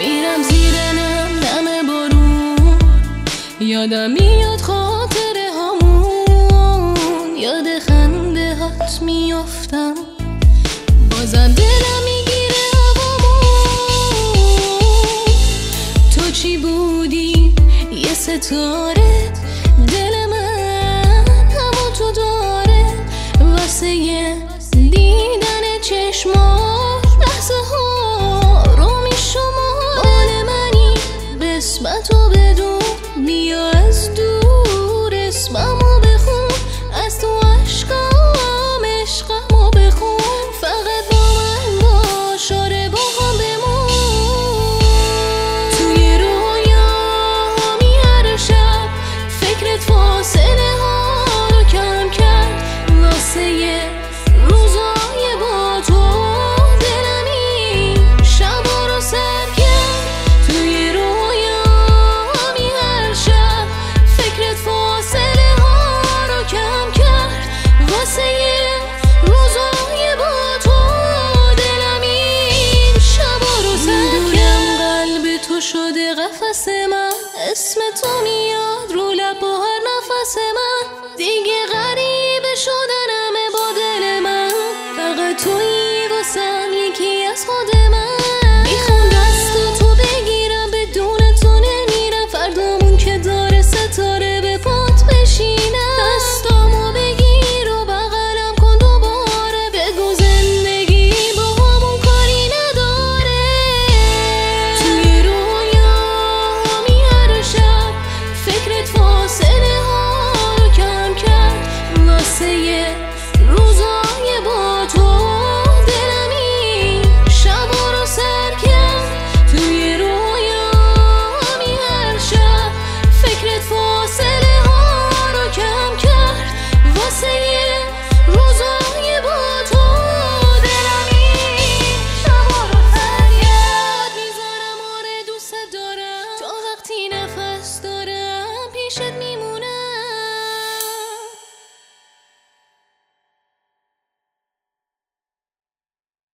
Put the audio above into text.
میرم زیر نم بارون، یادم میاد خاطره هامون، یاد خنده هات میافتم، بازم دلم میگیره هوامون. تو چی بودی یه ستاره، دل من همو تو داره، واسه یه دیدن چشمات لحظه ها رو میشمار. مال منی قسمتو بدون، بیا از دور اسممو بخون، از تو عشقم عشقمو بخون، فقط با من باش، آره با هم بمون. توی رویامی هر شب فکرت فاصله ها رو کم کرد، واسه یه روزای با تو دلم این شبا رو سر کرد. توی رویامی هر شب فکرت فاصله ها رو کم کرد، واسه یه روزای با تو دلم این شبا رو سر کرد. قلب تو شده قفس من، اسم تو میاد رو لب و هر نفس من، دیگه غریبه شدنمه با دل من، فقط تویی واسم یکی از خود من. میخوام دست تو بگیرم، بدون تو نمیرم، فردامون که داره ستاره به پات بشینم، دستامو بگیر و بغلم کن دوباره، بگو زندگی با همون کاری نداره. توی رویامی هر شب فکرت فاصله ها رو کم کرد، واسه یه روزای با تو دلم این شبا رو سر کرد. توی رویامی هر شب فکرت فاصله ها رو کم کرد، واسه یه